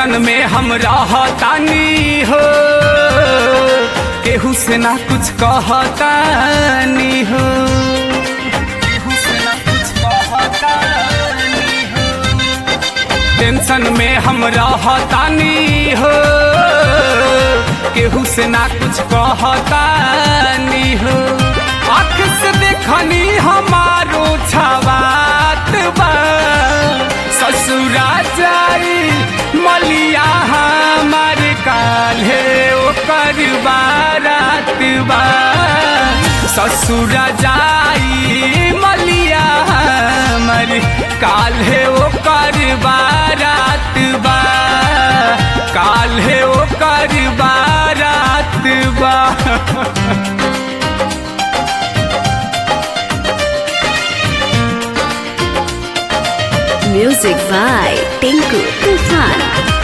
Tension में हम रहतानी हो, केहू से ना कुछ कहतानी हो, केहू से ना कुछ कहतानी हो। टेंशन में हम रहतानी हो, केहू से ना कुछ कहतानी हो। आँख से देखनी हमारो छवात बा, ससुरा जाई मलिया हमार काल्हे ओकर बारात बा। ससुरा जाई मलिया हमार काल्हे ओकर बारात बा, काल्हे ओकर बारात बा। Music by Tinku Tufan.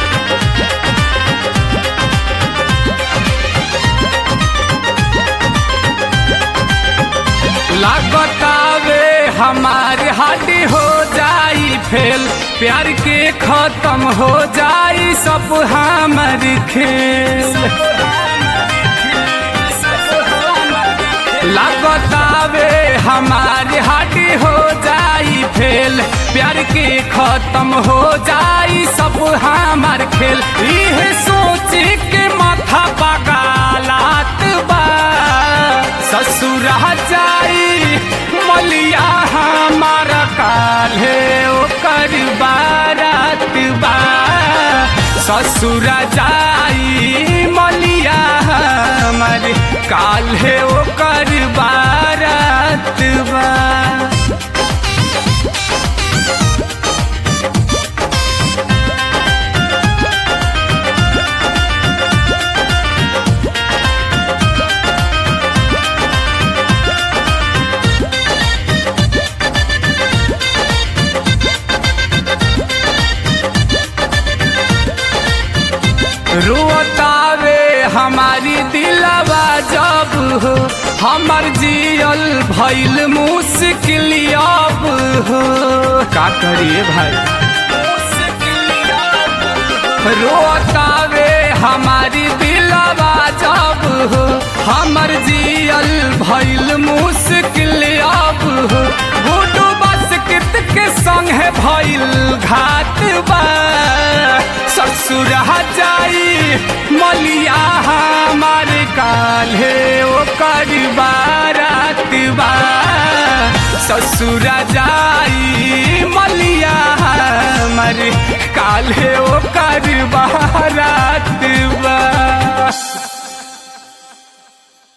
लागतावे हमारे हाडी हो जाई फेल, प्यार के खत्म हो जाई सब हमार खेल। लागतावे हमारे हाडी हो जाई फेल, प्यार के खत्म हो जाई सब हमार खेल। इहे सोच के माथा पगालात बा, ससुरा जाई मलिया हमारा काल्हे ओकर बारात बा। ससुरा जाई मलिया हमार काल्हे ओकर बारात बा। रोतावे हमारी दिलवा जब हो, हमर जियल भइल मुश्किल अब हो। का करिए भाई, रोतावे हमारी दिलवा जब हो, हमर जियल भइल मुश्किल अब हो। गुडू बास्केट के संग है भइल घात बा, ससुरा जाई मलिया हमार काल्हे ओकर बारात बा। ससुरा जाई मलिया हमार काल्हे ओकर बारात बा।